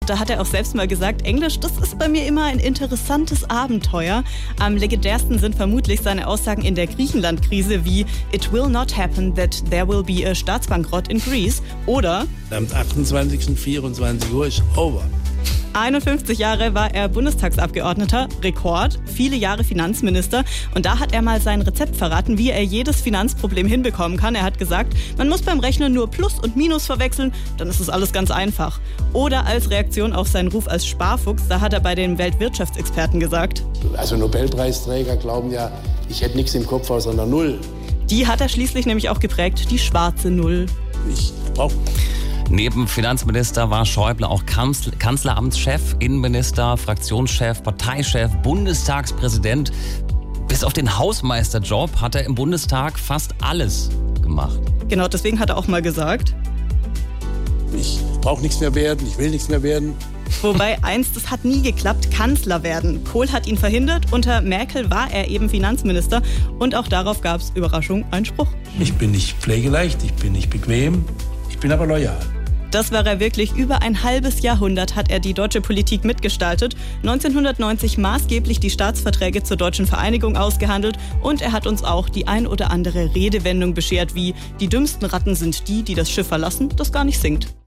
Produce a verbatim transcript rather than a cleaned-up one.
Und da hat er auch selbst mal gesagt, Englisch, das ist bei mir immer ein interessantes Abenteuer. Am legendärsten sind vermutlich seine Aussagen in der Griechenland-Krise wie It will not happen that there will be a Staatsbankrott in Greece oder am achtundzwanzigsten vierundzwanzig Uhr ist over. einundfünfzig Jahre war er Bundestagsabgeordneter, Rekord, viele Jahre Finanzminister. Und da hat er mal sein Rezept verraten, wie er jedes Finanzproblem hinbekommen kann. Er hat gesagt, man muss beim Rechnen nur Plus und Minus verwechseln, dann ist es alles ganz einfach. Oder als Reaktion auf seinen Ruf als Sparfuchs, da hat er bei den Weltwirtschaftsexperten gesagt: Also Nobelpreisträger glauben ja, ich hätte nichts im Kopf außer einer Null. Die hat er schließlich nämlich auch geprägt, die schwarze Null. Ich brauche... Neben Finanzminister war Schäuble auch Kanzler, Kanzleramtschef, Innenminister, Fraktionschef, Parteichef, Bundestagspräsident. Bis auf den Hausmeisterjob hat er im Bundestag fast alles gemacht. Genau, deswegen hat er auch mal gesagt: Ich brauche nichts mehr werden, ich will nichts mehr werden. Wobei eins, das hat nie geklappt, Kanzler werden. Kohl hat ihn verhindert, unter Merkel war er eben Finanzminister und auch darauf gab es, Überraschung, einen Spruch. Ich bin nicht pflegeleicht, ich bin nicht bequem, ich bin aber loyal. Das war er wirklich. Über ein halbes Jahrhundert hat er die deutsche Politik mitgestaltet, neunzehnhundertneunzig maßgeblich die Staatsverträge zur deutschen Vereinigung ausgehandelt und er hat uns auch die ein oder andere Redewendung beschert wie: Die dümmsten Ratten sind die, die das Schiff verlassen, das gar nicht sinkt.